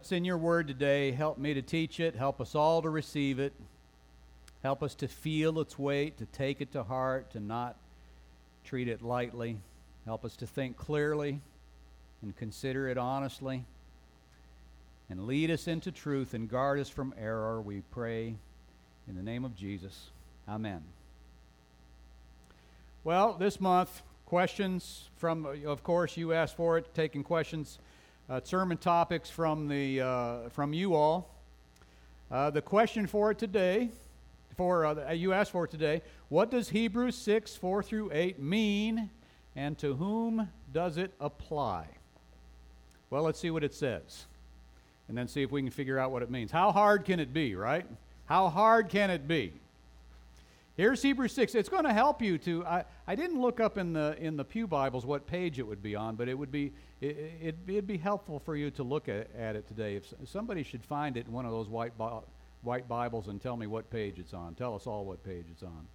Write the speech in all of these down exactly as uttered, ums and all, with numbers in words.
that's in your word today. Help me to teach it. Help us all to receive it. Help us to feel its weight, to take it to heart, to not treat it lightly. Help us to think clearly and consider it honestly. And lead us into truth and guard us from error, we pray in the name of Jesus. Amen. Well, this month, questions from, of course, you asked for it, taking questions, uh, sermon topics from the uh, from you all. Uh, the question for it today, for uh, you asked for it today, what does Hebrews six, four through eight mean, and to whom does it apply? Well, let's see what it says, and then see if we can figure out what it means. How hard can it be, right? How hard can it be? Here's Hebrews six. It's going to help you to. I, I didn't look up in the in the Pew Bibles what page it would be on, but it would be it, it, it'd be helpful for you to look at, at it today. If somebody should find it in one of those white Bi- white Bibles and tell me what page it's on. Tell us all what page it's on.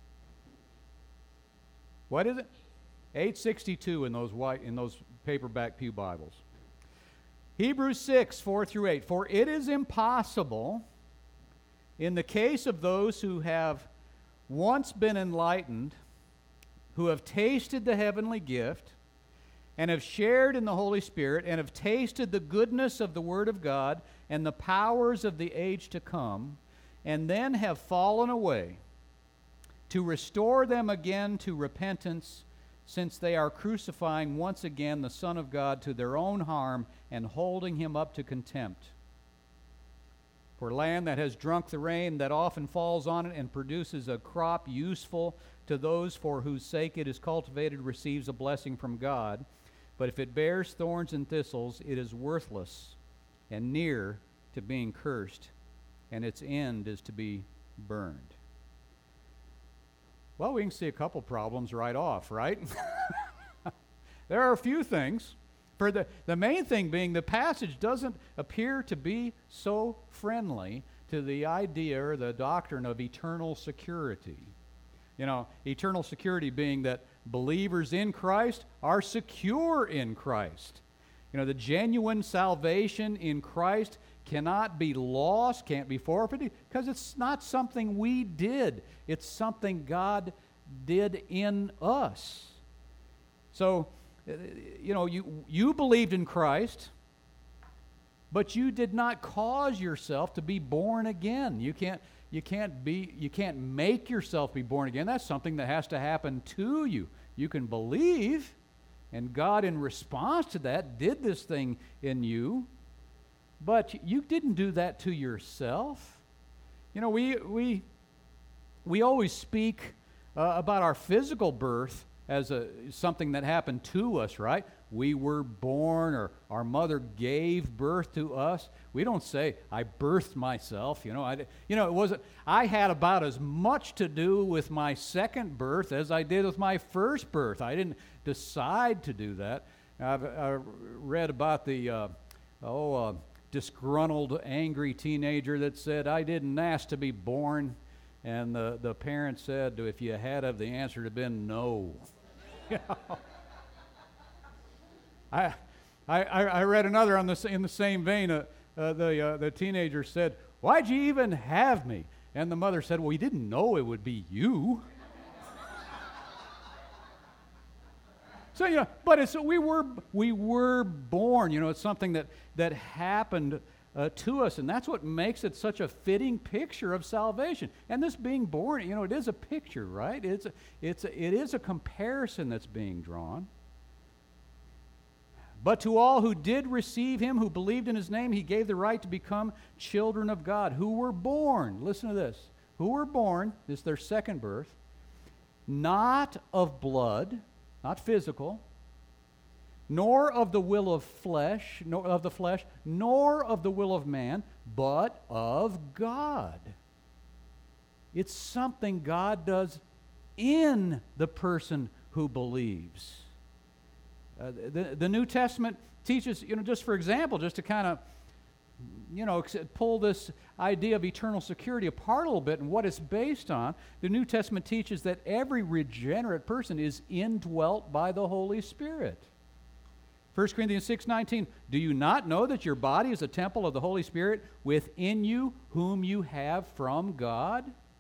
What is it? eight sixty-two in those white in those paperback Pew Bibles. Hebrews six, four through eight. For it is impossible in the case of those who have once been enlightened, who have tasted the heavenly gift, and have shared in the Holy Spirit, and have tasted the goodness of the Word of God, and the powers of the age to come, and then have fallen away, to restore them again to repentance, since they are crucifying once again the Son of God to their own harm, and holding him up to contempt. For land that has drunk the rain that often falls on it and produces a crop useful to those for whose sake it is cultivated receives a blessing from God. But if it bears thorns and thistles, it is worthless and near to being cursed, and its end is to be burned. Well, we can see a couple problems right off, right? There are a few things. For the, the main thing being the passage doesn't appear to be so friendly to the idea or the doctrine of eternal security. You know, eternal security being that believers in Christ are secure in Christ. You know, the genuine salvation in Christ cannot be lost, can't be forfeited, because it's not something we did. It's something God did in us. So, you know, you you believed in Christ, but you did not cause yourself to be born again. You can't you can't be you can't make yourself be born again. That's something that has to happen to you. You can believe, and God in response to that did this thing in you, but you didn't do that to yourself. You know, we we we always speak uh, about our physical birth as a something that happened to us, right? We were born, or our mother gave birth to us. We don't say, I birthed myself, you know. I, you know, it wasn't, I had about as much to do with my second birth as I did with my first birth. I didn't decide to do that. I've I read about the, uh, oh, uh, disgruntled, angry teenager that said, I didn't ask to be born. And the, the parent said, if you had of, the answer would have been no. You know? I, I I read another on the in the same vein. Uh, uh, the uh, the teenager said, "Why'd you even have me?" And the mother said, "Well, we didn't know it would be you." So you know, but it's we were we were born. You know, it's something that that happened uh, to us, and that's what makes it such a fitting picture of salvation. And this being born, you know, it is a picture, right? It's a, it's a, it is a comparison that's being drawn. But to all who did receive him, who believed in his name, he gave the right to become children of God, who were born, listen to this, who were born, this is their second birth, not of blood, not physical, nor of the will of flesh, nor of the flesh, nor of the will of man, but of God. It's something God does in the person who believes. Uh, the, the New Testament teaches, you know, just for example, just to kind of, you know, pull this idea of eternal security apart a little bit and what it's based on, the New Testament teaches that every regenerate person is indwelt by the Holy Spirit. First Corinthians six nineteen, do you not know that your body is a temple of the Holy Spirit within you, whom you have from God?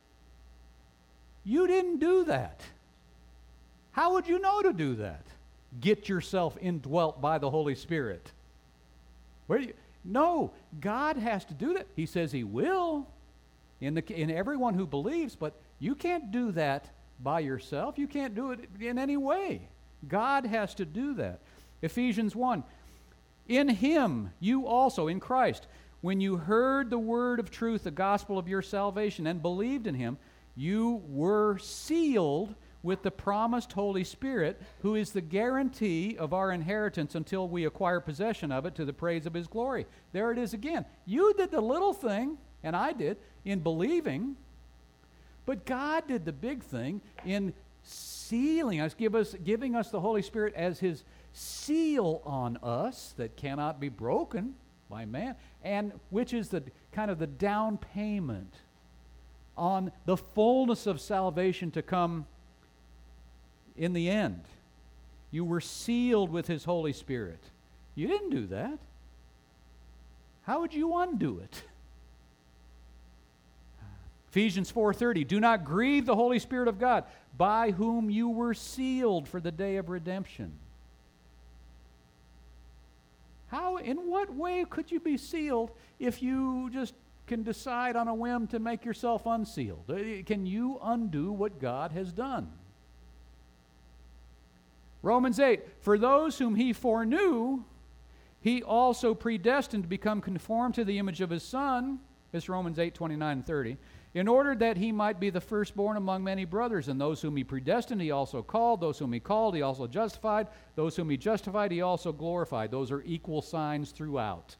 You didn't do that. How would you know to do that? Get yourself indwelt by the Holy Spirit. Where do you? No, God has to do that. He says He will in the in everyone who believes, but you can't do that by yourself. You can't do it in any way. God has to do that. Ephesians one, in Him you also, in Christ, when you heard the word of truth, the gospel of your salvation, and believed in Him, you were sealed with the promised Holy Spirit, who is the guarantee of our inheritance until we acquire possession of it to the praise of His glory. There it is again. You did the little thing, and I did, in believing, but God did the big thing in sealing us, give us, giving us the Holy Spirit as His seal on us that cannot be broken by man, and which is the kind of the down payment on the fullness of salvation to come in the end. You were sealed with His Holy Spirit. You didn't do that. How would you undo it? Ephesians four thirty, do not grieve the Holy Spirit of God, by whom you were sealed for the day of redemption. How, in what way could you be sealed if you just can decide on a whim to make yourself unsealed? Can you undo what God has done? Romans eight, for those whom He foreknew, He also predestined to become conformed to the image of His Son. This is Romans eight, twenty-nine and thirty. In order that He might be the firstborn among many brothers. And those whom He predestined, He also called. Those whom He called, He also justified. Those whom He justified, He also glorified. Those are equal signs throughout.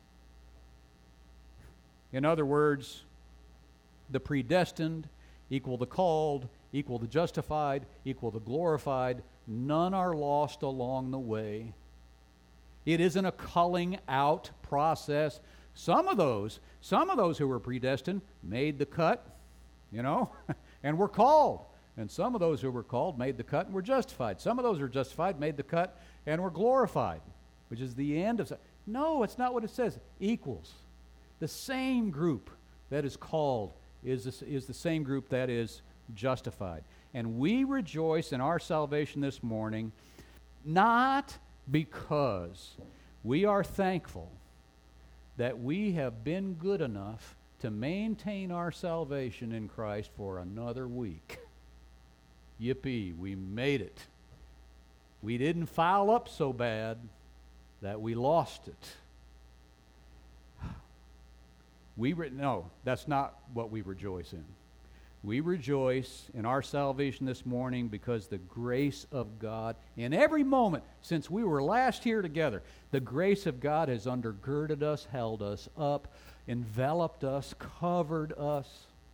In other words, the predestined equal the called, equal the justified, equal the glorified. None are lost along the way. It isn't a culling out process. Some of those, some of those who were predestined made the cut, you know, and were called. And some of those who were called made the cut and were justified. Some of those who were justified made the cut and were glorified, which is the end of... No, it's not what it says. Equals. The same group that is called is the, is the same group that is justified. And we rejoice in our salvation this morning, not because we are thankful that we have been good enough to maintain our salvation in Christ for another week. Yippee, we made it. We didn't foul up so bad that we lost it. We re- no, that's not what we rejoice in. We rejoice in our salvation this morning because the grace of God, in every moment since we were last here together, the grace of God has undergirded us, held us up, enveloped us, covered us.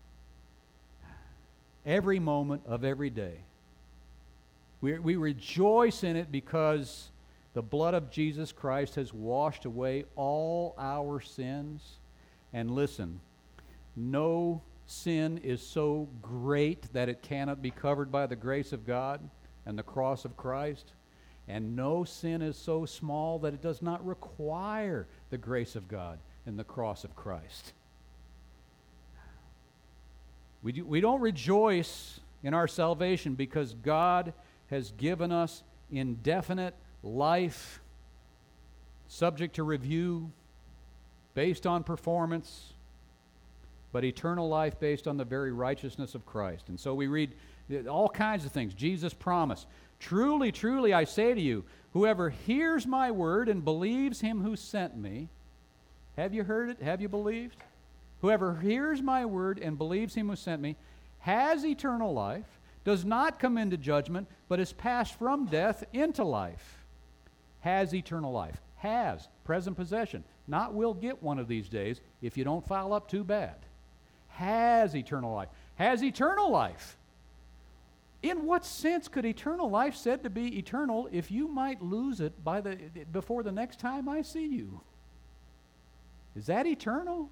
Every moment of every day. We, we rejoice in it because the blood of Jesus Christ has washed away all our sins. And listen, no sin is so great that it cannot be covered by the grace of God and the cross of Christ. And no sin is so small that it does not require the grace of God and the cross of Christ. We, do, we don't rejoice in our salvation because God has given us indefinite life, subject to review, based on performance, but eternal life based on the very righteousness of Christ. And so we read all kinds of things. Jesus promised, truly, truly, I say to you, whoever hears my word and believes Him who sent me, have you heard it? Have you believed? Whoever hears my word and believes Him who sent me has eternal life, does not come into judgment, but is passed from death into life. Has eternal life. Has, present possession. Not will get one of these days if you don't foul up too bad. Has eternal life. Has eternal life. In what sense could eternal life said to be eternal if you might lose it by the before the next time I see you? Is that eternal?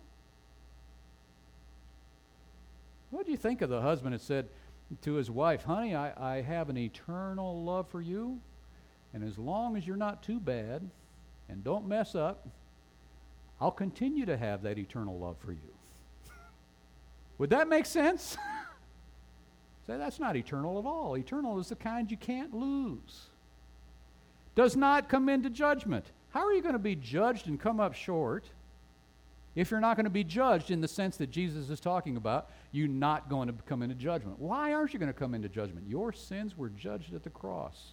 What do you think of the husband that said to his wife, honey, I, I have an eternal love for you, and as long as you're not too bad, and don't mess up, I'll continue to have that eternal love for you. Would that make sense? Say, that's not eternal at all. Eternal is the kind you can't lose. Does not come into judgment. How are you going to be judged and come up short if you're not going to be judged in the sense that Jesus is talking about? You're not going to come into judgment. Why aren't you going to come into judgment? Your sins were judged at the cross.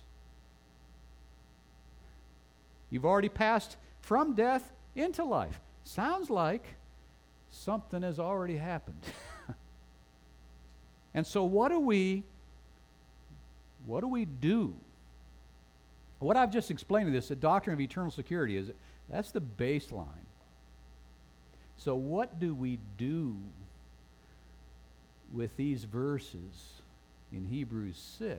You've already passed from death into life. Sounds like something has already happened. And so what do we what do we do? What I've just explained to this, the doctrine of eternal security, is that's the baseline. So what do we do with these verses in Hebrews six?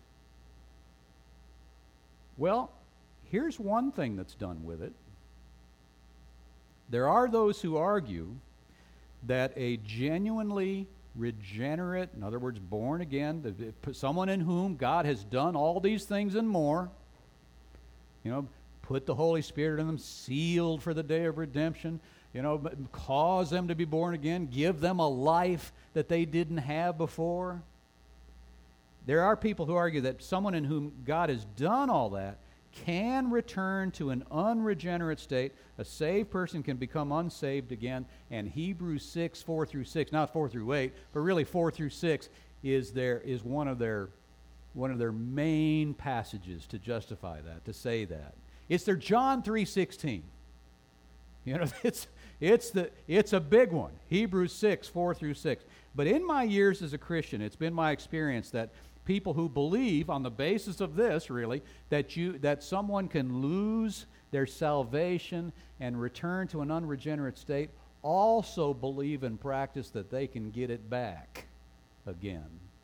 Well, here's one thing that's done with it. There are those who argue that a genuinely regenerate, in other words, born again, someone in whom God has done all these things and more, you know, put the Holy Spirit in them, sealed for the day of redemption, you know, cause them to be born again, give them a life that they didn't have before. There are people who argue that someone in whom God has done all that can return to an unregenerate state. A saved person can become unsaved again, and Hebrews six, four through six, not four through eight, but really four through six is their is one of their one of their main passages to justify that, to say that. It's their John three sixteen. You know, it's it's the it's a big one. Hebrews six, four through six. But in my years as a Christian, it's been my experience that people who believe on the basis of this, really, that you that someone can lose their salvation and return to an unregenerate state, also believe and practice that they can get it back again.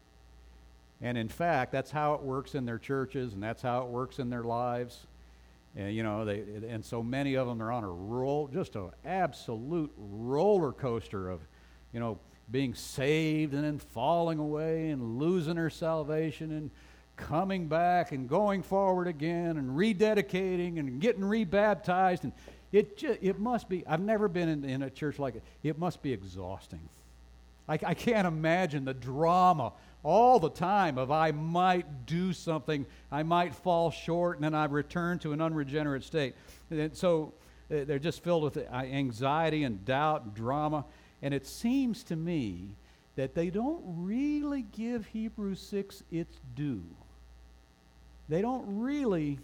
And in fact, that's how it works in their churches, and that's how it works in their lives. And you know, they and so many of them are on a roll, just an absolute roller coaster of, you know, being saved and then falling away and losing their salvation and coming back and going forward again and rededicating and getting rebaptized. And it just, it must be, I've never been in, in a church like it. It must be exhausting. I, I can't imagine the drama all the time of I might do something, I might fall short, and then I return to an unregenerate state. And so uh, they're just filled with anxiety and doubt and drama. And it seems to me that they don't really give Hebrews six its due. They don't really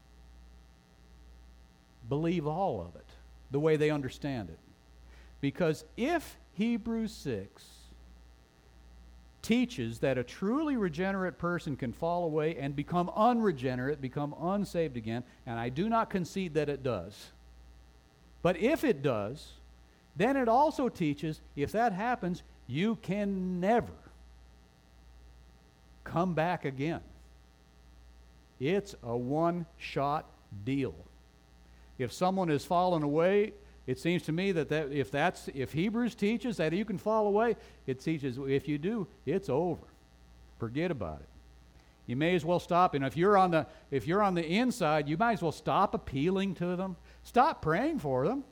believe all of it the way they understand it. Because if Hebrews six teaches that a truly regenerate person can fall away and become unregenerate, become unsaved again, and I do not concede that it does, but if it does, then it also teaches, if that happens, you can never come back again. It's a one-shot deal. If someone has fallen away, it seems to me that, that if that's if Hebrews teaches that you can fall away, it teaches if you do, it's over. Forget about it. You may as well stop. And if you're on the if you're on the inside, you might as well stop appealing to them. Stop praying for them.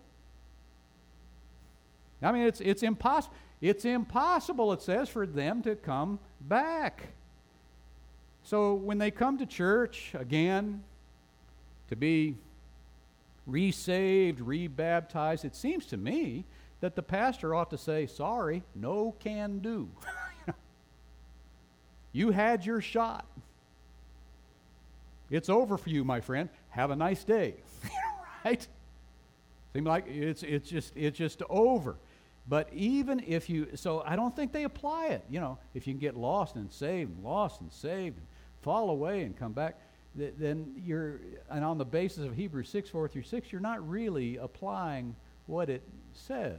I mean, it's it's impossible. It's impossible, it says, for them to come back. So when they come to church again to be resaved, rebaptized, it seems to me that the pastor ought to say, sorry, no can do. You had your shot. It's over for you, my friend. Have a nice day. Right? Seems like it's it's just it's just over. But even if you, so I don't think they apply it. You know, if you can get lost and saved, and lost and saved, and fall away and come back, th- then you're, and on the basis of Hebrews six, four through six, you're not really applying what it says.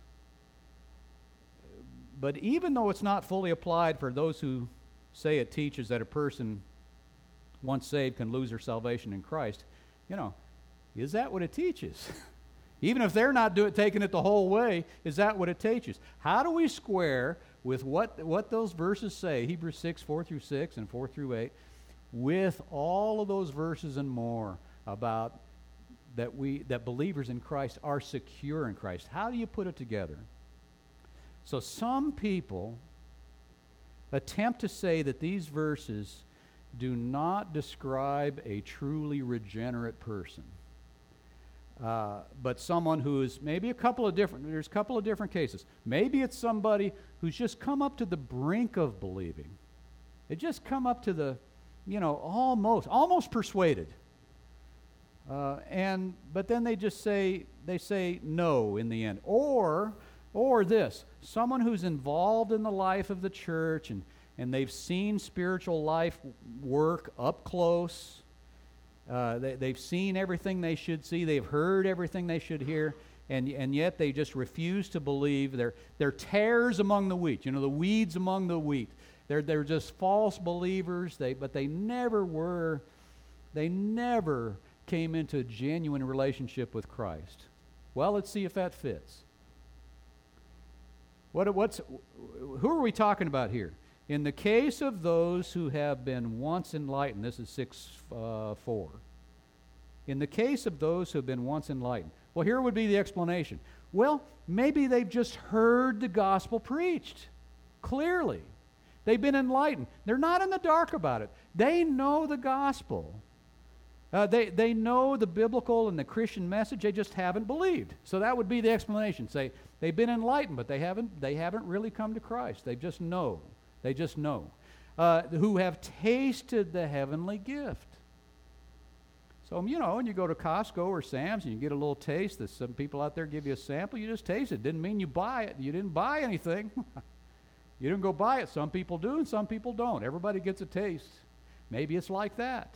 But even though it's not fully applied for those who say it teaches that a person once saved can lose their salvation in Christ, you know, is that what it teaches? Even if they're not do it, taking it the whole way, is that what it teaches? How do we square with what, what those verses say, Hebrews six, four through six and four through eight, with all of those verses and more about that we that believers in Christ are secure in Christ. How do you put it together? So some people attempt to say that these verses do not describe a truly regenerate person, uh, but someone who is maybe a couple of different, there's a couple of different cases. Maybe it's somebody who's just come up to the brink of believing. They just come up to the, you know, almost, almost persuaded. Uh, and, but then they just say, they say no in the end. Or, or this, someone who's involved in the life of the church and and they've seen spiritual life work up close. Uh, they, they've seen everything they should see. They've heard everything they should hear, and and yet they just refuse to believe. They're they're tares among the wheat. You know, the weeds among the wheat. They're they're just false believers. They but they never were. They never came into a genuine relationship with Christ. Well, let's see if that fits. What what's who are we talking about here? In the case of those who have been once enlightened, this is six uh, four. In the case of those who have been once enlightened, well, here would be the explanation. Well, maybe they've just heard the gospel preached clearly. They've been enlightened. They're not in the dark about it. They know the gospel. Uh, they, they know the biblical and the Christian message. They just haven't believed. So that would be the explanation. Say they've been enlightened, but they haven't, they haven't really come to Christ. They just know. They just know. Uh, who have tasted the heavenly gift. So, you know, when you go to Costco or Sam's and you get a little taste, that some people out there give you a sample, you just taste it. Didn't mean you buy it. You didn't buy anything. You didn't go buy it. Some people do and some people don't. Everybody gets a taste. Maybe it's like that.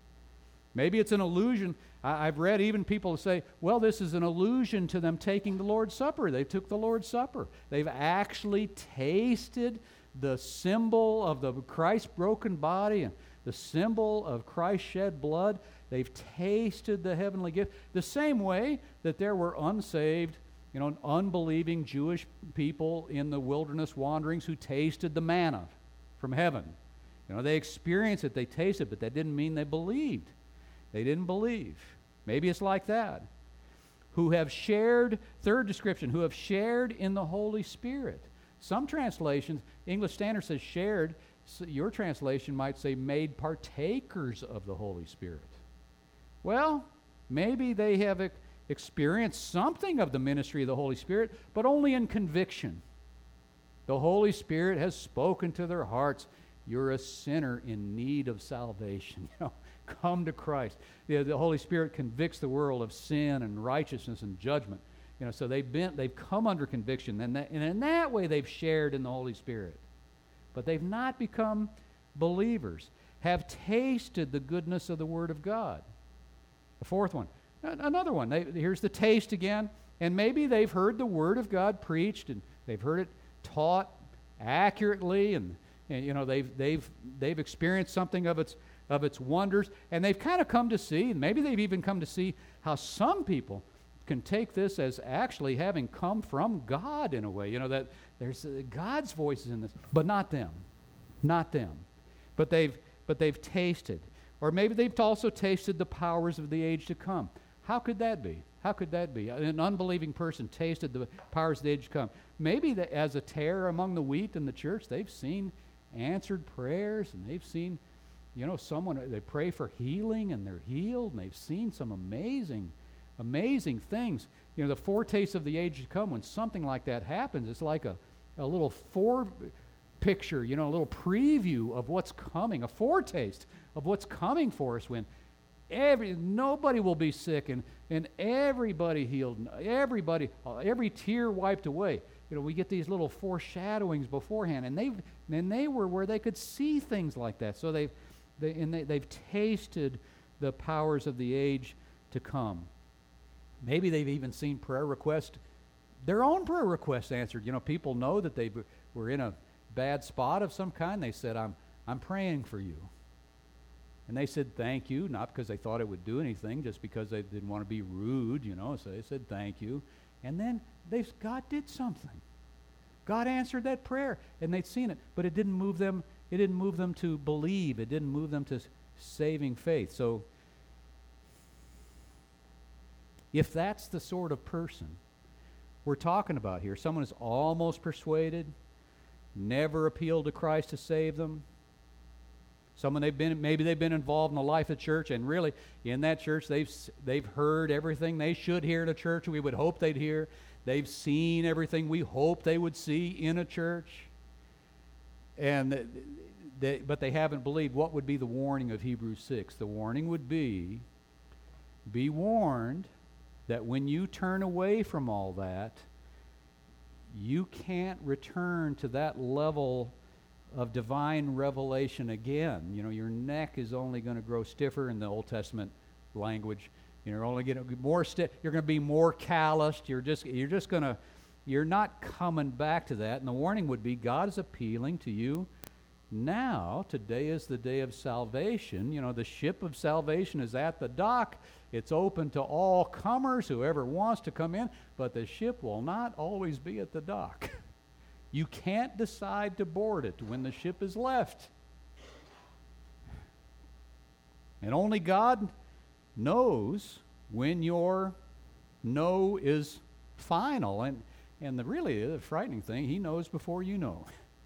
Maybe it's an illusion. I, I've read even people say, well, this is an allusion to them taking the Lord's Supper. They took the Lord's Supper. They've actually tasted the symbol of the Christ's broken body and the symbol of Christ's shed blood. They've tasted the heavenly gift. The same way that there were unsaved, you know, unbelieving Jewish people in the wilderness wanderings who tasted the manna from heaven. You know, they experienced it, they tasted it, but that didn't mean they believed. They didn't believe. Maybe it's like that. Who have shared, third description, who have shared in the Holy Spirit. Some translations, English Standard says shared. So your translation might say made partakers of the Holy Spirit. Well, maybe they have e- experienced something of the ministry of the Holy Spirit, but only in conviction. The Holy Spirit has spoken to their hearts. You're a sinner in need of salvation. You know, come to Christ. The, the Holy Spirit convicts the world of sin and righteousness and judgment. You know, so they've been, they've come under conviction, and, that, and in that way they've shared in the Holy Spirit. But they've not become believers, have tasted the goodness of the Word of God. The fourth one, another one. They, here's the taste again, and maybe they've heard the Word of God preached, and they've heard it taught accurately, and, and you know they've they've they've experienced something of its of its wonders, and they've kind of come to see, and maybe they've even come to see how some people can take this as actually having come from God in a way. You know, that there's uh, God's voices in this, but not them. Not them. But they've but they've tasted. Or maybe they've also tasted the powers of the age to come. How could that be? How could that be? An unbelieving person tasted the powers of the age to come. Maybe that as a tare among the wheat in the church, they've seen answered prayers, and they've seen, you know, someone, they pray for healing and they're healed, and they've seen some amazing Amazing things. You know, the foretaste of the age to come, when something like that happens, it's like a, a little fore picture, you know, a little preview of what's coming, a foretaste of what's coming for us when every nobody will be sick and, and everybody healed, and everybody, uh, every tear wiped away. You know, we get these little foreshadowings beforehand, and they and they were where they could see things like that. So they've they, and they, they've tasted the powers of the age to come. Maybe they've even seen prayer requests, their own prayer requests answered. You know, people know that they were in a bad spot of some kind. They said, I'm, I'm praying for you. And they said, thank you, not because they thought it would do anything, just because they didn't want to be rude, you know. So they said, thank you. And then they God did something. God answered that prayer, and they'd seen it. But it didn't move them, it didn't move them to believe. It didn't move them to saving faith. So if that's the sort of person we're talking about here, someone who's almost persuaded, never appealed to Christ to save them, someone they've been, maybe they've been involved in the life of the church, and really in that church they've they've heard everything they should hear in a church. We would hope they'd hear. They've seen everything we hope they would see in a church, and they, but they haven't believed. What would be the warning of Hebrews six? The warning would be, be warned that when you turn away from all that, you can't return to that level of divine revelation again. You know, your neck is only going to grow stiffer in the Old Testament language. You're only going to be more stiff. You're going to be more calloused. You're just, you're just going to, you're not coming back to that. And the warning would be, God is appealing to you now. Today is the day of salvation. You know, the ship of salvation is at the dock. It's open to all comers, whoever wants to come in, but the ship will not always be at the dock. You can't decide to board it when the ship is left. And only God knows when your no is final. And, and the really the frightening thing, He knows before you know.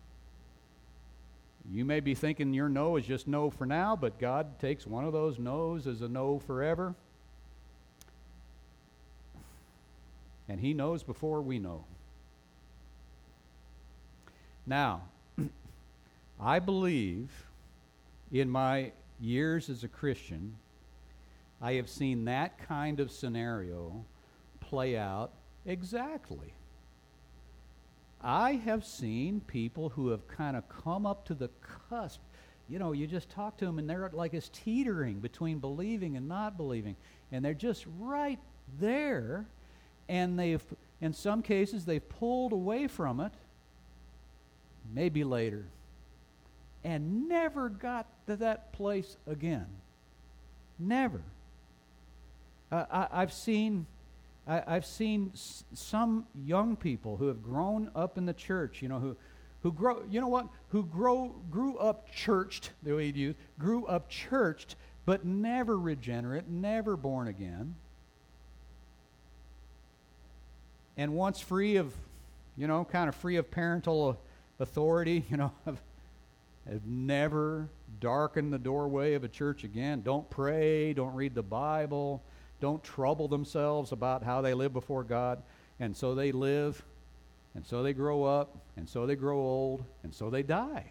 You may be thinking your no is just no for now, but God takes one of those no's as a no forever. And He knows before we know. Now, I believe in my years as a Christian, I have seen that kind of scenario play out exactly. I have seen people who have kind of come up to the cusp. You know, you just talk to them and they're like it's teetering between believing and not believing. And they're just right there. And they've, in some cases, they've pulled away from it, maybe later, and never got to that place again. Never. Uh, I, I've seen, I, I've seen s- some young people who have grown up in the church, you know, who, who grow, you know what, who grow, grew up churched, the way you'd use, grew up churched, but never regenerate, never born again. And once free of, you know, kind of free of parental authority, you know, have, have never darkened the doorway of a church again. Don't pray, don't read the Bible, don't trouble themselves about how they live before God. And so they live, and so they grow up, and so they grow old, and so they die.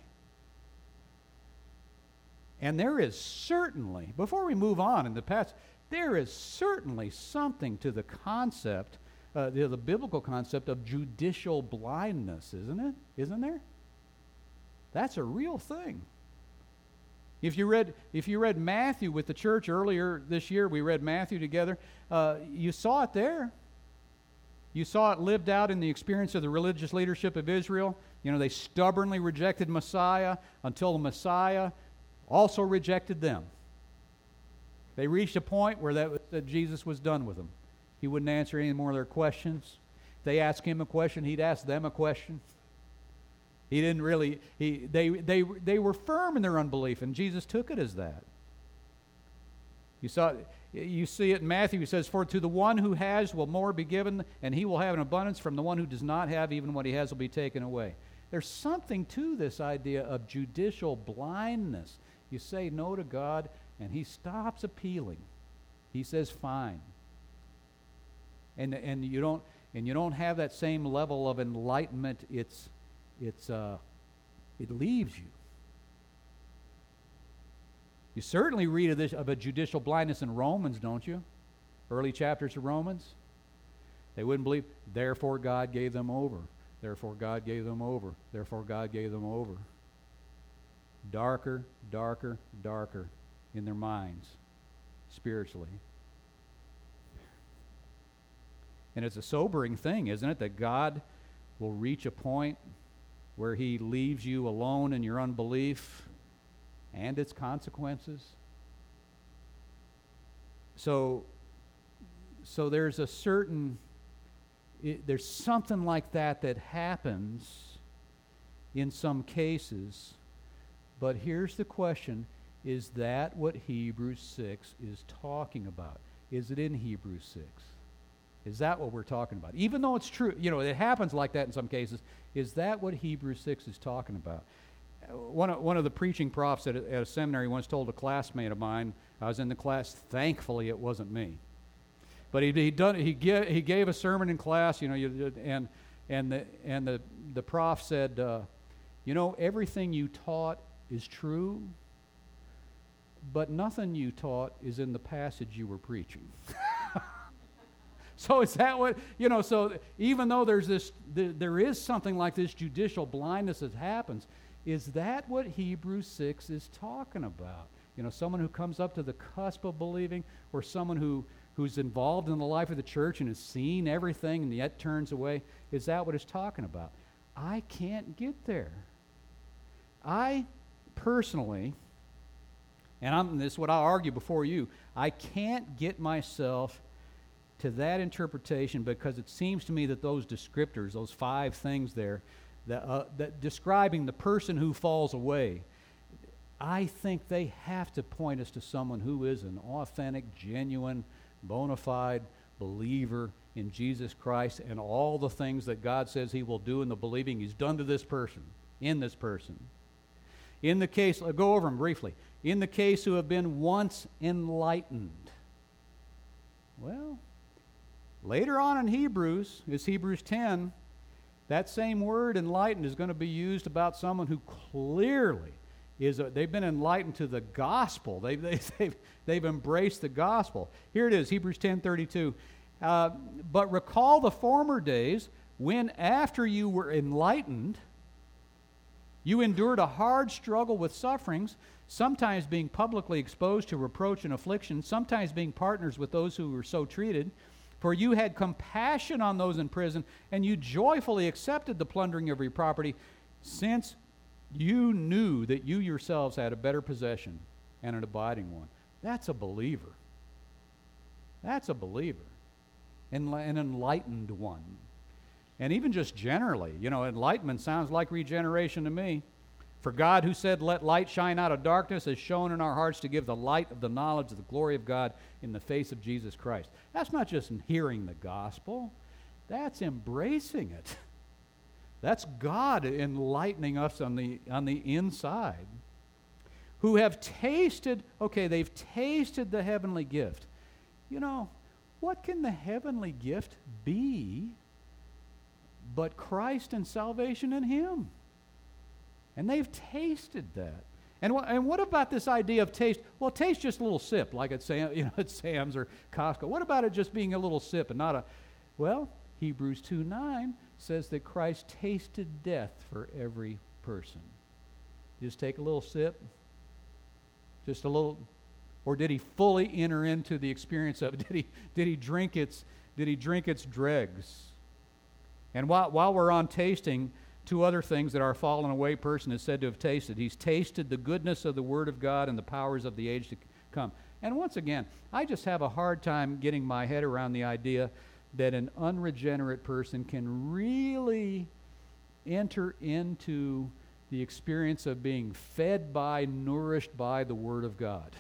And there is certainly, before we move on in the past, there is certainly something to the concept Uh, the, the biblical concept of judicial blindness, isn't it? Isn't there? That's a real thing. If you read, if you read Matthew with the church earlier this year, we read Matthew together. Uh, you saw it there. You saw it lived out in the experience of the religious leadership of Israel. You know, they stubbornly rejected Messiah until the Messiah also rejected them. They reached a point where that, that Jesus was done with them. He wouldn't answer any more of their questions. If they asked him a question, he'd ask them a question. He didn't really, he, they, they, they were firm in their unbelief, and Jesus took it as that. You saw, you see it in Matthew. He says, "For to the one who has will more be given, and he will have an abundance. From the one who does not have, even what he has will be taken away." There's something to this idea of judicial blindness. You say no to God, and he stops appealing. He says, "Fine." And and you don't and you don't have that same level of enlightenment. It's it's uh, it leaves you. You certainly read of this of a judicial blindness in Romans, don't you? Early chapters of Romans. They wouldn't believe. Therefore, God gave them over. Therefore, God gave them over. Therefore, God gave them over. Darker, darker, darker in their minds, spiritually. And it's a sobering thing, isn't it, that God will reach a point where he leaves you alone in your unbelief and its consequences. So, so there's a certain, it, there's something like that that happens in some cases. But here's the question, is that what Hebrews six is talking about? Is it in Hebrews six? Is that what we're talking about? Even though it's true, you know, it happens like that in some cases. Is that what Hebrews six is talking about? One of, one of the preaching profs at a, at a seminary once told a classmate of mine, I was in the class, thankfully it wasn't me. But he he done he gave he gave a sermon in class, you know, you, and and the and the the prof said, uh, you know, everything you taught is true, but nothing you taught is in the passage you were preaching. So is that what, you know, so even though there's this, th- there is something like this judicial blindness that happens, is that what Hebrews six is talking about? You know, someone who comes up to the cusp of believing, or someone who, who's involved in the life of the church and has seen everything and yet turns away, is that what it's talking about? I can't get there. I personally, and I'm, this is what I argue before you, I can't get myself to that interpretation, because it seems to me that those descriptors, those five things there, that, uh, that describing the person who falls away, I think they have to point us to someone who is an authentic, genuine, bona fide believer in Jesus Christ and all the things that God says He will do in the believing He's done to this person, in this person. In the case, I'll go over them briefly. In the case who have been once enlightened. Well, later on in Hebrews, it's Hebrews ten, that same word enlightened is going to be used about someone who clearly is, a, they've been enlightened to the gospel. They've, they, they've, they've embraced the gospel. Here it is, Hebrews ten thirty-two. Uh, but recall the former days when, after you were enlightened, you endured a hard struggle with sufferings, sometimes being publicly exposed to reproach and affliction, sometimes being partners with those who were so treated. For you had compassion on those in prison, and you joyfully accepted the plundering of your property, since you knew that you yourselves had a better possession and an abiding one. That's a believer. That's a believer. An enlightened one. And even just generally, you know, enlightenment sounds like regeneration to me. For God, who said, "Let light shine out of darkness," has shone in our hearts to give the light of the knowledge of the glory of God in the face of Jesus Christ. That's not just hearing the gospel. That's embracing it. That's God enlightening us on the, on the inside. Who have tasted, okay, they've tasted the heavenly gift. You know, what can the heavenly gift be but Christ and salvation in Him? And they've tasted that. And what, and what about this idea of taste? Well, taste just a little sip, like at, Sam, you know, at Sam's or Costco. What about it just being a little sip and not a... Well, Hebrews two nine says that Christ tasted death for every person. Just take a little sip, just a little... Or did He fully enter into the experience of it? Did He, did he, drink, its, did he drink its dregs? And while, while we're on tasting... Two other things that our fallen away person is said to have tasted. He's tasted the goodness of the Word of God and the powers of the age to come. And once again, I just have a hard time getting my head around the idea that an unregenerate person can really enter into the experience of being fed by, nourished by the Word of God.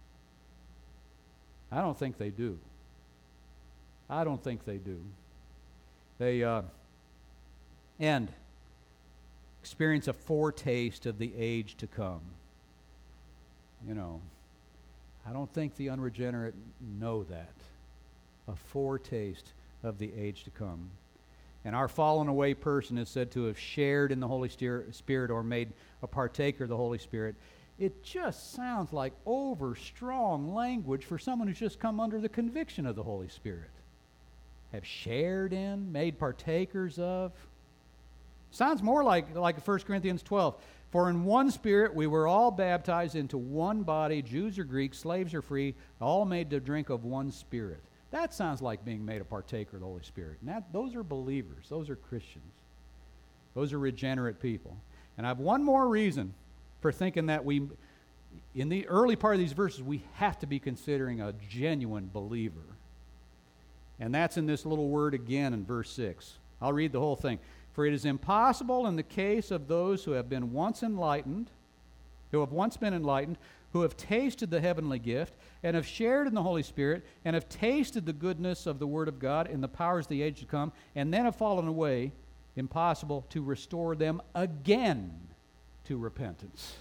I don't think they do. I don't think they do. They, uh, and... experience a foretaste of the age to come. You know, I don't think the unregenerate know that. A foretaste of the age to come. And our fallen away person is said to have shared in the Holy Spirit or made a partaker of the Holy Spirit. It just sounds like over-strong language for someone who's just come under the conviction of the Holy Spirit. Have shared in, made partakers of. Sounds more like, like First Corinthians twelve. For in one Spirit we were all baptized into one body, Jews or Greeks, slaves or free, all made to drink of one Spirit. That sounds like being made a partaker of the Holy Spirit. And that, those are believers. Those are Christians. Those are regenerate people. And I have one more reason for thinking that we, in the early part of these verses, we have to be considering a genuine believer. And that's in this little word again in verse six. I'll read the whole thing. For it is impossible in the case of those who have been once enlightened, who have once been enlightened, who have tasted the heavenly gift and have shared in the Holy Spirit and have tasted the goodness of the Word of God and the powers of the age to come, and then have fallen away, impossible to restore them again to repentance.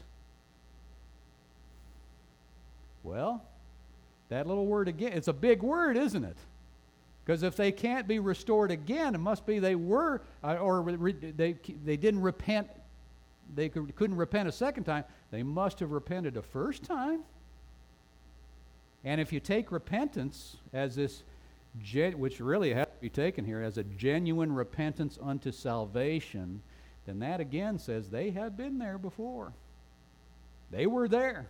Well, that little word again, it's a big word, isn't it? Because if they can't be restored again, it must be they were, uh, or re- they they didn't repent, they could, couldn't repent a second time. They must have repented a first time. And if you take repentance as this, gen- which really has to be taken here as a genuine repentance unto salvation, then that again says they had been there before. They were there.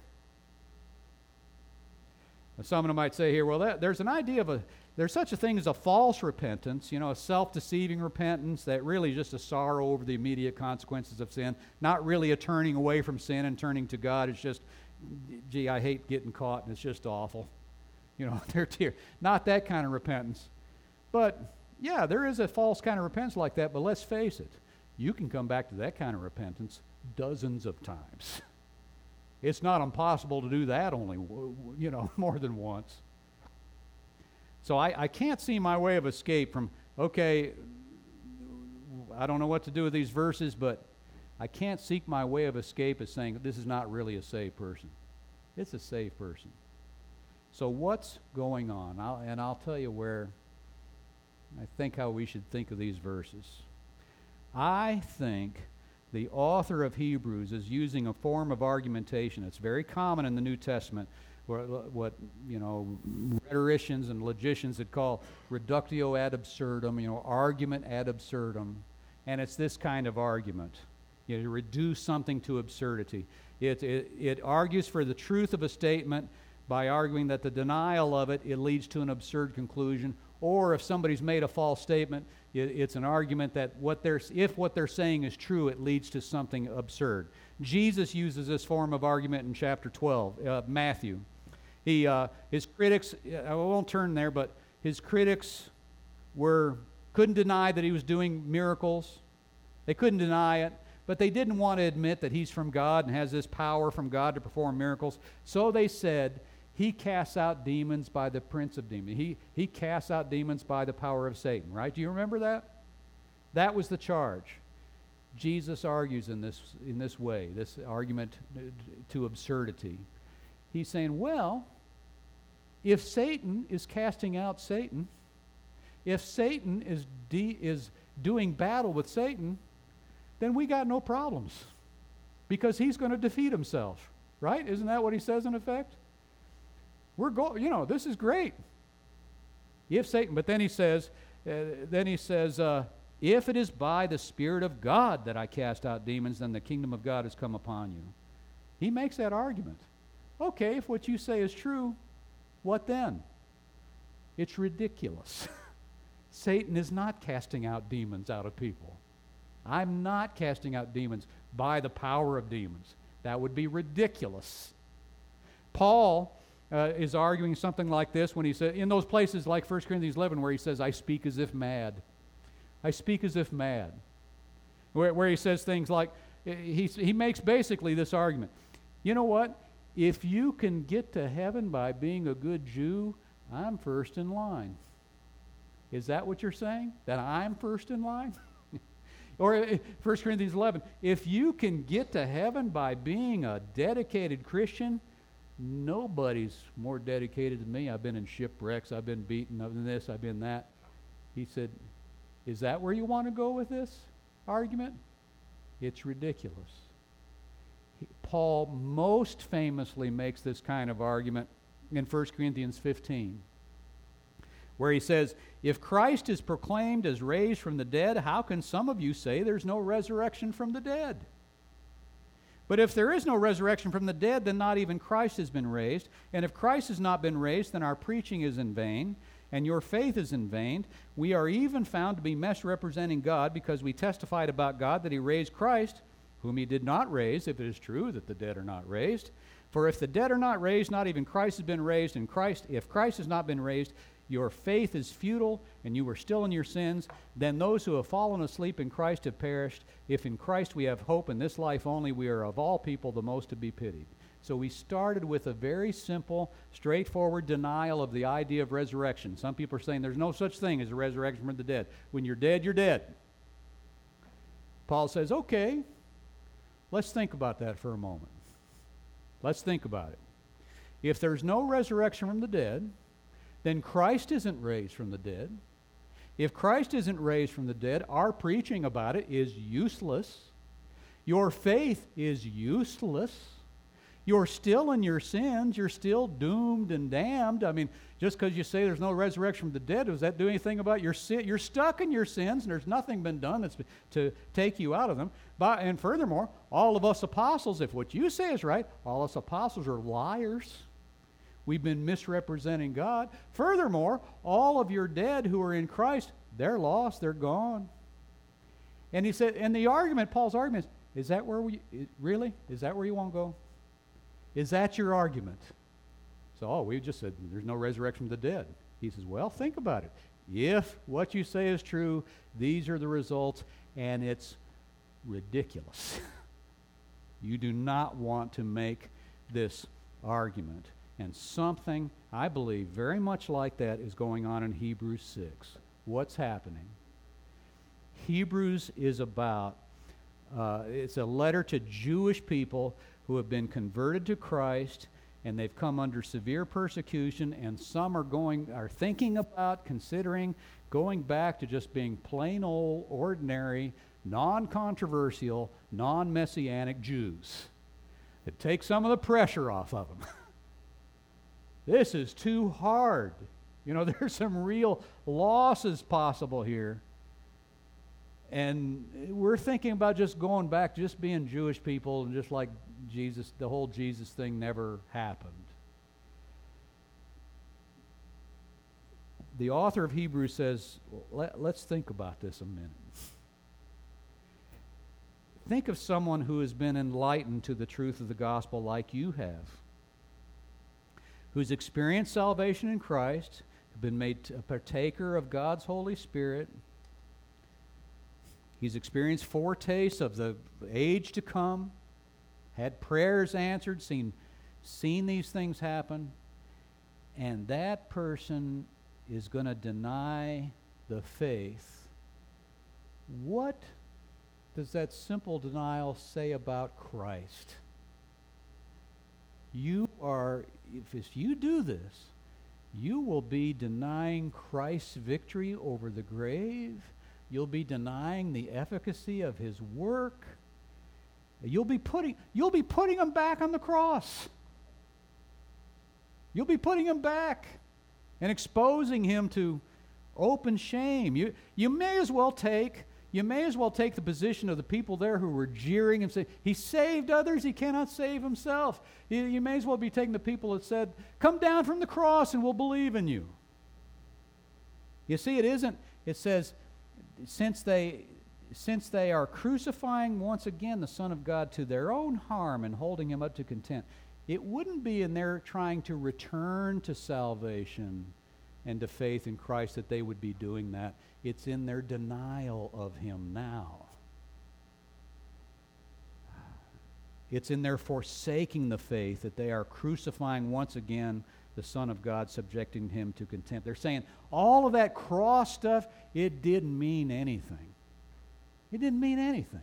Now, someone might say here, well, that, there's an idea of a, there's such a thing as a false repentance, you know, a self-deceiving repentance that really is just a sorrow over the immediate consequences of sin, not really a turning away from sin and turning to God. It's just, gee, I hate getting caught and it's just awful. You know, they're tear. Not that kind of repentance. But, yeah, there is a false kind of repentance like that, but let's face it. You can come back to that kind of repentance dozens of times. It's not impossible to do that only, you know, more than once. So I, I can't see my way of escape from, okay, I don't know what to do with these verses, but I can't seek my way of escape as saying this is not really a saved person. It's a saved person. So what's going on? I'll, and I'll tell you where I think how we should think of these verses. I think the author of Hebrews is using a form of argumentation. It's very common in the New Testament, where, what you know, rhetoricians and logicians would call reductio ad absurdum, you know, argument ad absurdum. And it's this kind of argument. You know, to reduce something to absurdity. It, it, it argues for the truth of a statement by arguing that the denial of it, it leads to an absurd conclusion. Or if somebody's made a false statement, it, it's an argument that what they're, if what they're saying is true, it leads to something absurd. Jesus uses this form of argument in chapter twelve, uh, Matthew. He, uh, his critics, I won't turn there, but his critics were couldn't deny that he was doing miracles. They couldn't deny it, but they didn't want to admit that he's from God and has this power from God to perform miracles. So they said, he casts out demons by the prince of demons. He, he casts out demons by the power of Satan, right? Do you remember that? That was the charge. Jesus argues in this, in this way, this argument to absurdity. He's saying, well, if Satan is casting out Satan, if Satan is de- is doing battle with Satan, then we got no problems because he's going to defeat himself, right? Isn't that what he says in effect? We're go, you know, this is great. If Satan, but then he says, uh, then he says, uh, if it is by the Spirit of God that I cast out demons, then the kingdom of God has come upon you. He makes that argument. Okay, if what you say is true, what then? It's ridiculous. Satan is not casting out demons out of people. I'm not casting out demons by the power of demons. That would be ridiculous. Paul uh, is arguing something like this when he said, in those places like First Corinthians eleven where he says, I speak as if mad. I speak as if mad. Where, where he says things like, he, he makes basically this argument. You know what? If you can get to heaven by being a good Jew, I'm first in line. Is that what you're saying? That I'm first in line? Or First Corinthians eleven, if you can get to heaven by being a dedicated Christian, nobody's more dedicated than me. I've been in shipwrecks, I've been beaten, I've been this, I've been that. He said, is that where you want to go with this argument? It's ridiculous. He, Paul most famously makes this kind of argument in First Corinthians fifteen. Where he says, if Christ is proclaimed as raised from the dead, how can some of you say there's no resurrection from the dead? But if there is no resurrection from the dead, then not even Christ has been raised. And if Christ has not been raised, then our preaching is in vain, and your faith is in vain. We are even found to be misrepresenting God, because we testified about God that he raised Christ, whom he did not raise, if it is true that the dead are not raised. For if the dead are not raised, not even Christ has been raised, and Christ, if Christ has not been raised, your faith is futile, and you are still in your sins. Then those who have fallen asleep in Christ have perished. If in Christ we have hope in this life only, we are of all people the most to be pitied. So we started with a very simple, straightforward denial of the idea of resurrection. Some people are saying there's no such thing as a resurrection from the dead. When you're dead, you're dead. Paul says, okay, let's think about that for a moment. Let's think about it. If there's no resurrection from the dead, then Christ isn't raised from the dead. If Christ isn't raised from the dead, our preaching about it is useless. Your faith is useless. You're still in your sins. You're still doomed and damned. I mean, just because you say there's no resurrection from the dead, does that do anything about your sin? You're stuck in your sins, and there's nothing been done that's to take you out of them. But, and furthermore, all of us apostles, if what you say is right, all us apostles are liars. We've been misrepresenting God. Furthermore, all of your dead who are in Christ, they're lost. They're gone. And he said, and the argument, Paul's argument is, is that where we, really? Is that where you want to go? Is that your argument? So, oh, we just said there's no resurrection of the dead. He says, well, think about it. If what you say is true, these are the results, and it's ridiculous. You do not want to make this argument. And something, I believe, very much like that is going on in Hebrews six. What's happening? Hebrews is about, uh, it's a letter to Jewish people who have been converted to Christ, and they've come under severe persecution, and some are going, are thinking about, considering going back to just being plain old, ordinary, non-controversial, non-messianic Jews. It takes some of the pressure off of them. This is too hard. You know, there's some real losses possible here. And we're thinking about just going back, just being Jewish people, and just like Jesus, the whole Jesus thing never happened. The author of Hebrews says, Let, let's think about this a minute. Think of someone who has been enlightened to the truth of the gospel like you have, who's experienced salvation in Christ, been made a partaker of God's Holy Spirit. He's experienced foretastes of the age to come, had prayers answered, seen, seen these things happen, and that person is going to deny the faith. What does that simple denial say about Christ? You are, if you do this, you will be denying Christ's victory over the grave. You'll be denying the efficacy of his work. You'll be putting you'll be putting him back on the cross. You'll be putting him back and exposing him to open shame. You you may as well take you may as well take the position of the people there who were jeering and saying, he saved others, he cannot save himself. You, you may as well be taking the people that said, come down from the cross and we'll believe in you. You see, it isn't, it says, since they since they are crucifying once again the Son of God to their own harm and holding him up to contempt, it wouldn't be in their trying to return to salvation and to faith in Christ that they would be doing that. It's in their denial of him now. It's in their forsaking the faith that they are crucifying once again the Son of God, subjecting him to contempt. They're saying all of that cross stuff, it didn't mean anything. It didn't mean anything.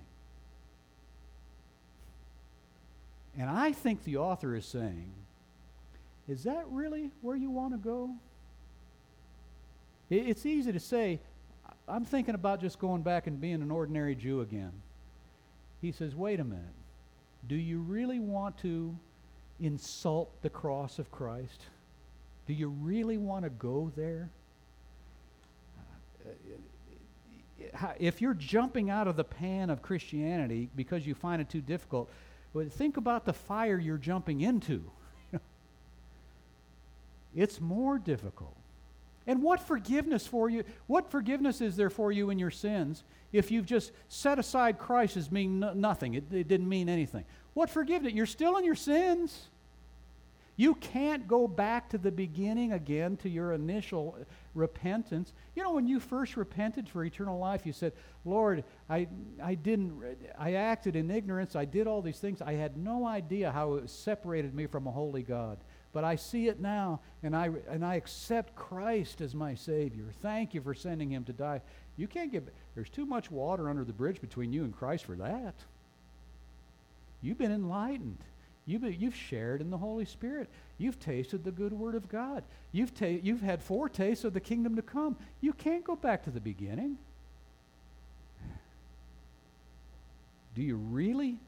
And I think the author is saying, is that really where you want to go? It's easy to say, I'm thinking about just going back and being an ordinary Jew again. He says, wait a minute. Do you really want to insult the cross of Christ? Do you really want to go there? If you're jumping out of the pan of Christianity because you find it too difficult, well, think about the fire you're jumping into. It's more difficult. And what forgiveness for you? What forgiveness is there for you in your sins if you've just set aside Christ as meaning no, nothing? It, it didn't mean anything. What forgiveness? You're still in your sins. You can't go back to the beginning again to your initial repentance. You know, when you first repented for eternal life, you said, Lord, I, I didn't, I acted in ignorance. I did all these things. I had no idea how it separated me from a holy God. But I see it now, and I, and I accept Christ as my Savior. Thank you for sending him to die. You can't get, there's too much water under the bridge between you and Christ for that. You've been enlightened. You've, been, you've shared in the Holy Spirit. You've tasted the good word of God. You've, ta- you've had foretastes of the kingdom to come. You can't go back to the beginning. Do you really?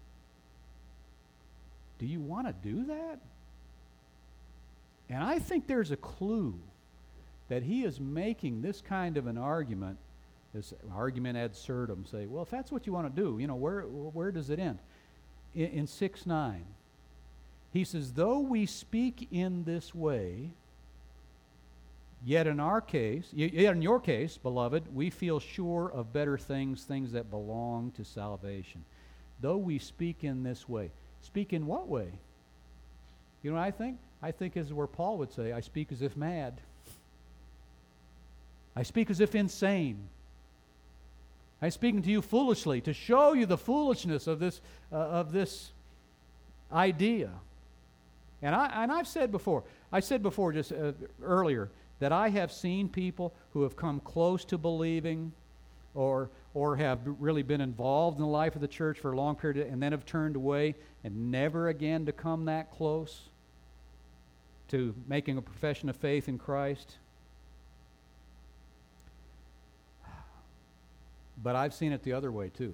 Do you want to do that? And I think there's a clue that he is making this kind of an argument, this argument ad absurdum, say, well, if that's what you want to do, you know, where, where does it end? In, in six nine, he says, though we speak in this way, yet in our case, yet in your case, beloved, we feel sure of better things, things that belong to salvation. Though we speak in this way. Speak in what way? You know what I think? I think is where Paul would say, I speak as if mad. I speak as if insane. I'm speaking to you foolishly to show you the foolishness of this uh, of this idea. And I and I've said before, I said before just uh, earlier that I have seen people who have come close to believing, or or have really been involved in the life of the church for a long period, and then have turned away and never again to come that close to making a profession of faith in Christ. But I've seen it the other way too.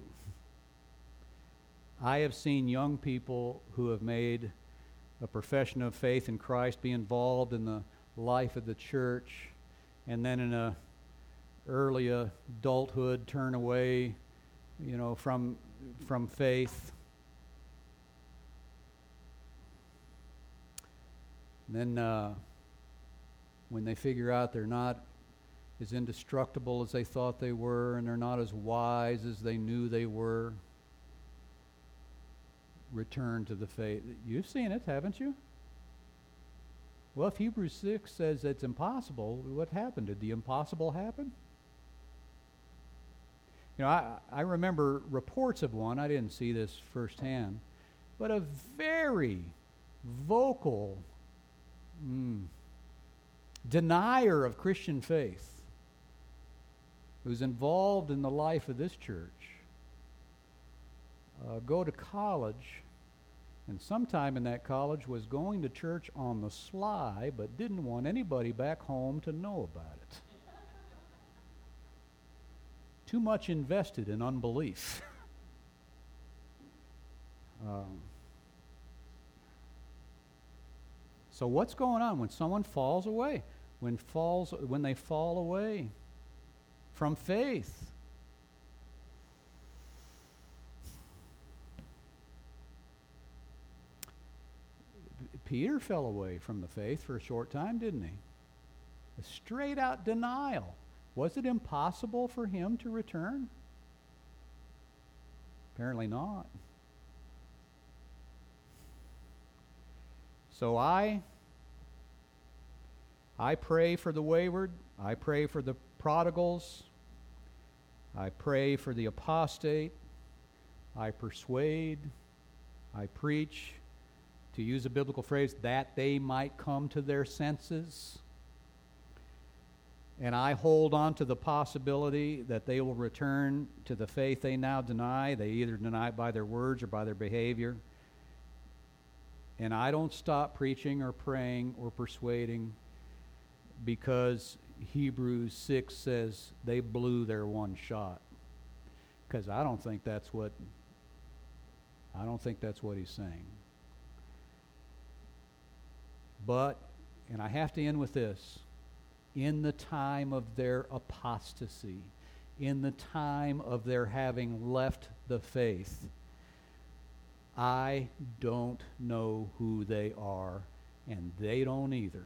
I have seen young people who have made a profession of faith in Christ be involved in the life of the church, and then in a early adulthood turn away, you know, from from faith. And then uh, when they figure out they're not as indestructible as they thought they were, and they're not as wise as they knew they were, return to the faith. You've seen it, haven't you? Well, if Hebrews six says it's impossible, what happened? Did the impossible happen? You know, I, I remember reports of one, I didn't see this firsthand, but a very vocal mm, denier of Christian faith who's involved in the life of this church, uh, go to college, and sometime in that college was going to church on the sly, but didn't want anybody back home to know about it. Too much invested in unbelief. um, so what's going on when someone falls away? When falls, when they fall away from faith. Peter fell away from the faith for a short time, didn't he? A straight out denial. Was it impossible for him to return? Apparently not. So I I pray for the wayward. I pray for the prodigals. I pray for the apostate. I persuade. I preach, to use a biblical phrase, that they might come to their senses. And I hold on to the possibility that they will return to the faith they now deny. They either deny it by their words or by their behavior. And I don't stop preaching or praying or persuading because Hebrews six says they blew their one shot. Because I don't think that's what I don't think that's what he's saying. But, and I have to end with this, in the time of their apostasy, in the time of their having left the faith, I don't know who they are, and they don't either.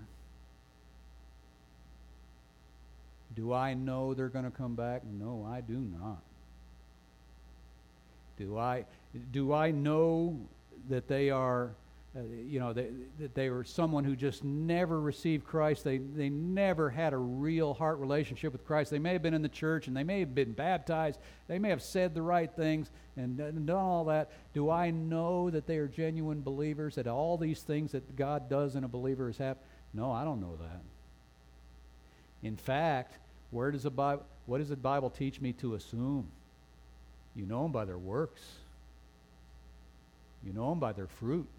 Do I know they're going to come back? No, I do not. Do I do I know that they are uh, you know, they, that they were someone who just never received Christ. They, they never had a real heart relationship with Christ. They may have been in the church and they may have been baptized. They may have said the right things and, and done all that. Do I know that they are genuine believers, that all these things that God does in a believer is happening? No, I don't know that. In fact, where does the Bible, what does the Bible teach me to assume? You know them by their works. You know them by their fruit.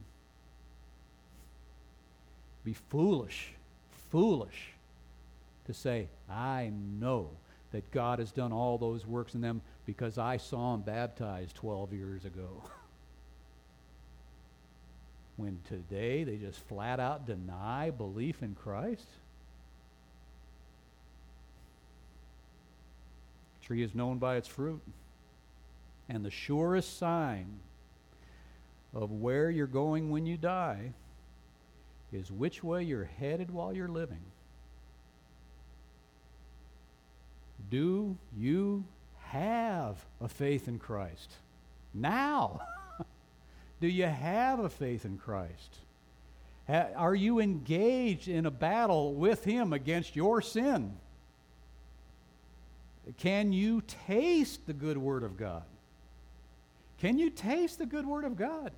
Be foolish, foolish to say, I know that God has done all those works in them because I saw them baptized twelve years ago. When today they just flat out deny belief in Christ. A tree is known by its fruit. And the surest sign of where you're going when you die is which way you're headed while you're living. Do you have a faith in Christ? Now. Do you have a faith in Christ? Ha- are you engaged in a battle with Him against your sin? Can you taste the good Word of God? Can you taste the good Word of God?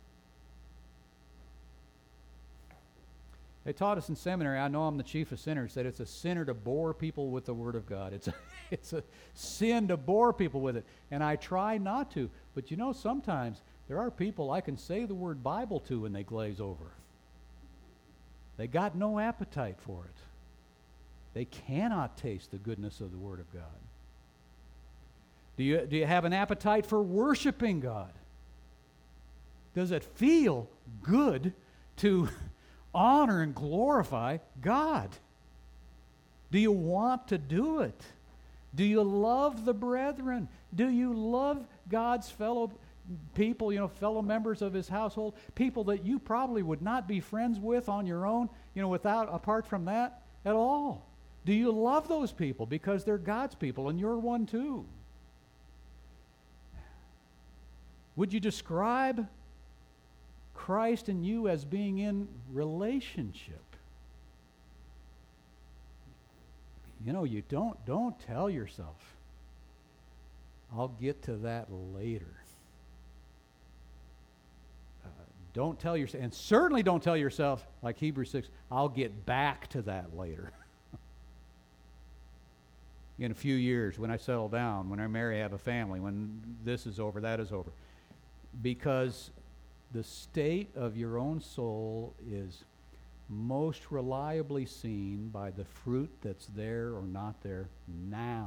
They taught us in seminary, I know I'm the chief of sinners, that it's a sinner to bore people with the Word of God. It's a, it's a sin to bore people with it. And I try not to. But you know, sometimes there are people I can say the word Bible to and they glaze over. They got no appetite for it. They cannot taste the goodness of the Word of God. Do you, do you have an appetite for worshiping God? Does it feel good to honor and glorify God? Do you want to do it? Do you love the brethren? Do you love God's fellow people, you know, fellow members of His household, people that you probably would not be friends with on your own, you know, without, apart from that at all? Do you love those people because they're God's people and you're one too? Would you describe Christ and you as being in relationship? You know, you don't, don't tell yourself, I'll get to that later. Uh, don't tell yourself, and certainly don't tell yourself, like Hebrews six, I'll get back to that later. In a few years, when I settle down, when I marry, have a family, when this is over, that is over. Because the state of your own soul is most reliably seen by the fruit that's there or not there now.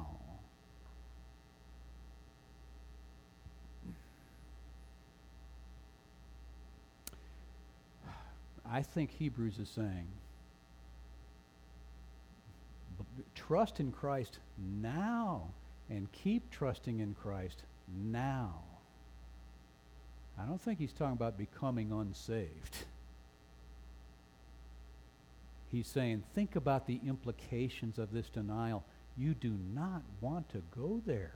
I think Hebrews is saying, trust in Christ now and keep trusting in Christ now. I don't think he's talking about becoming unsaved. He's saying, think about the implications of this denial. You do not want to go there.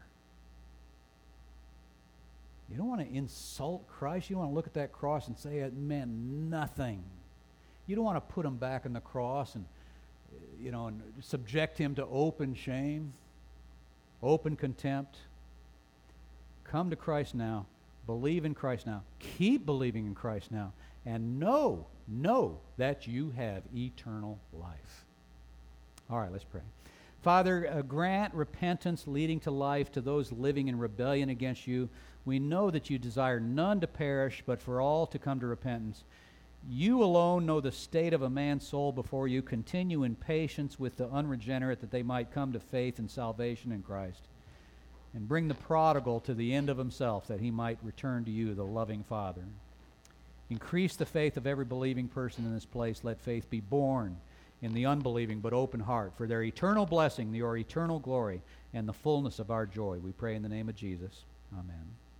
You don't want to insult Christ. You don't want to look at that cross and say it meant nothing. You don't want to put him back on the cross and, you know, and subject him to open shame, open contempt. Come to Christ now. Believe in Christ now. Keep believing in Christ now. And know, know that you have eternal life. All right, let's pray. Father, uh, grant repentance leading to life to those living in rebellion against you. We know that you desire none to perish, but for all to come to repentance. You alone know the state of a man's soul before you. Continue in patience with the unregenerate that they might come to faith and salvation in Christ. And bring the prodigal to the end of himself that he might return to you, the loving Father. Increase the faith of every believing person in this place. Let faith be born in the unbelieving but open heart for their eternal blessing, your eternal glory, and the fullness of our joy. We pray in the name of Jesus. Amen.